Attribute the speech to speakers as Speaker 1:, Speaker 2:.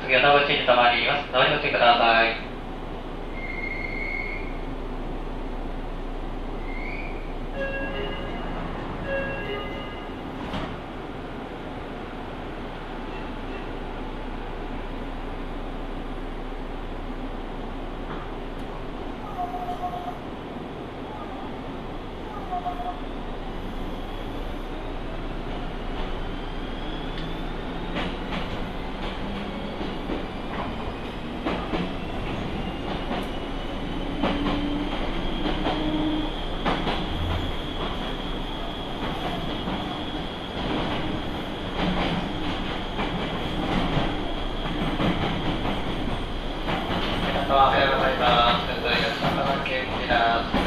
Speaker 1: 次は名古屋市に停まります。乗りご注意ください。おはようございます。仙台発高田県です。